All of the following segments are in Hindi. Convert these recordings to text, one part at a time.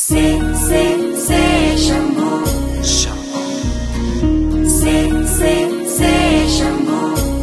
से शंभू से शंभू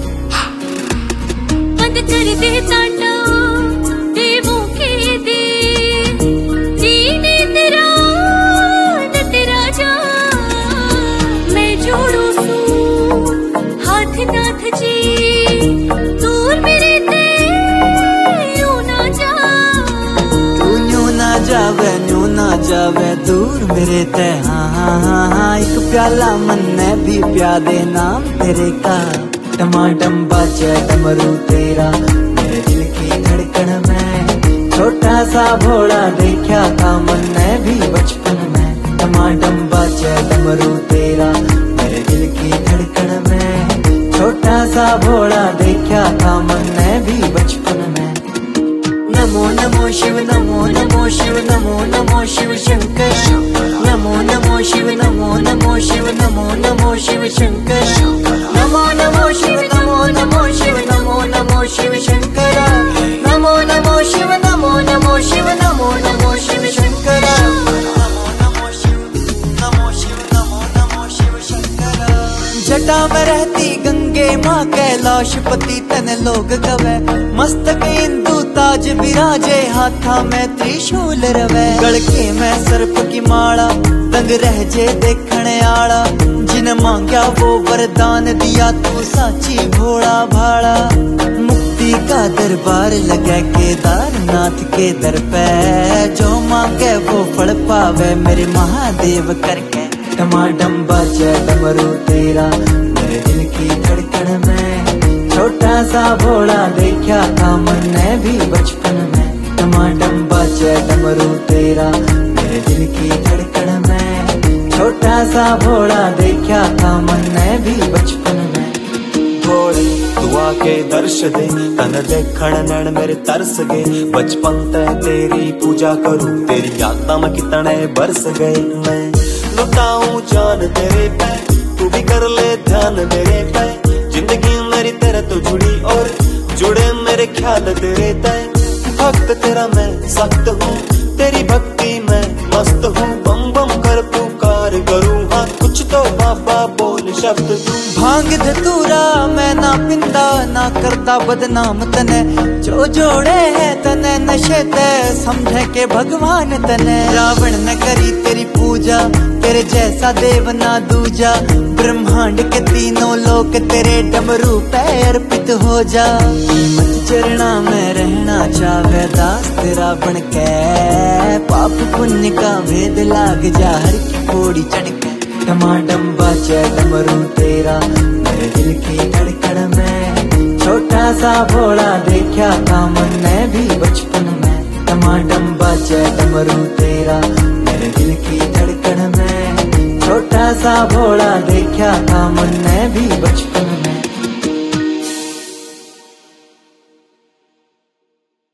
बंद कर दे तांडव देवों के दे जीने तेरा न तेरा जा मैं जोड़ू सू हाथ नाथ जी दूर मेरे ते यूं ना जा तू यूं ना जावे दूर मेरे ते हाँ एक प्याला मन ने भी प्या दे नाम तेरे का टमाटम बाजे डमरू तेरा मेरे दिल की धड़कन में छोटा सा भोला देखा था मन ने भी बचपन में टमाटम बाजे डमरू तेरा मेरे दिल की धड़कन में छोटा सा भोला देखा था मन ने भी बचपन में नमो नमो शिव नमो नमो शिव नमो नमो शिव शंकर नमो नमो शिव नमो नमो शिव नमो नमो शिव शंकर नमो नमो शिव नमो नमो शिव नमो नमो शिव शंकर नमो नमो शिव नमो नमो शिव नमो नमो शिव शंकर जटा में रहती गंगे माँ कैलाश पति तन लोग गवे मस्तक इंदु ताज विराजे हाथा में त्रिशूल रवे गड़के में सर्प की माला दंग रह जे देखने आला जिन मांग्या वो वरदान दिया तू साची भोला भाला मुक्ति का दरबार लगे केदारनाथ के दर पे जो मांगे वो फल पावे मेरे महादेव करके टमाटम बाजे डमरू तेरा मेरे दिल की धड़कन में छोटा सा भोला देखा था मन ने भी बचपन में टमाटम बाजे डमरू तेरा मेरे दिल की धड़कन में छोटा सा भोला देखा था मन ने भी बचपन में भोले तू आके दर्श दे तन देखण नैन मेरे तरस गए बचपन ते तेरी पूजा करूं तेरी यादां में कितने बरस गए मैं लुटाऊं जान तेरे पे तू भी कर ले ध्यान मेरे पे जिंदगी मेरी तेरे तो जुड़ी और जुड़े मेरे ख्याल तेरे तय भक्त तेरा मैं सख्त हूँ तेरी भक्ति में मस्त हूँ बम बम कर पुकार करूँ हाँ कुछ तो बाबा बोल शब्द तू भांग धतूरा मैं ना पिंदा ना करता बदनाम तने जो जोड़े है तने नशे ते समझे के भगवान तने रावण ने करी तेरी पूजा तेरे जैसा देव ना दूजा ब्रह्मांड के तीनों लोक तेरे डमरू पे अर्पित हो जा मत चरणा में रहना चाहे दास तेरा बन के पाप पुण्य का भेद लाग जा हर की पौड़ी चढ़ के टमाटम बाजे डमरू तेरा मेरे दिल की धड़कन में छोटा सा भोला देखा था मन ने भी बचपन में टमाटम बाजे डमरू तेरा मेरे दिल की धड़कन में छोटा सा भोला देखा था मन ने भी बचपन में।